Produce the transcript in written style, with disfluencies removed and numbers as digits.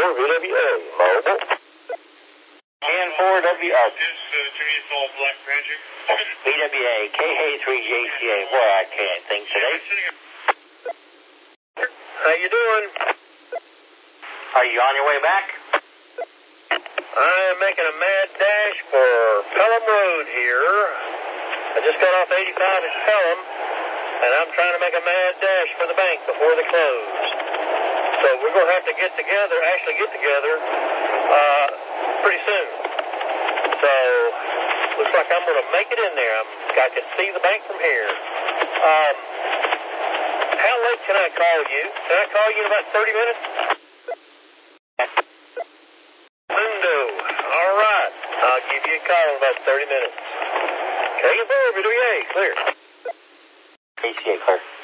VWA, mobile. KN4WR. This is Jimmy Soul Black Magic. VWA, KH3JCA. Boy, I can't think today. How you doing? Are you on your way back? I am making a mad dash for Pelham Road here. I just got off 85 at Pelham, and I'm trying to make a mad dash for the bank before they close. So we're going to have to get together pretty soon. So looks like I'm going to make it in there. I can see the bank from here. How late can I call you? Can I call you in about 30 minutes? Mundo. All right. I'll give you a call in about 30 minutes. KN4WA, clear. KCA, clear.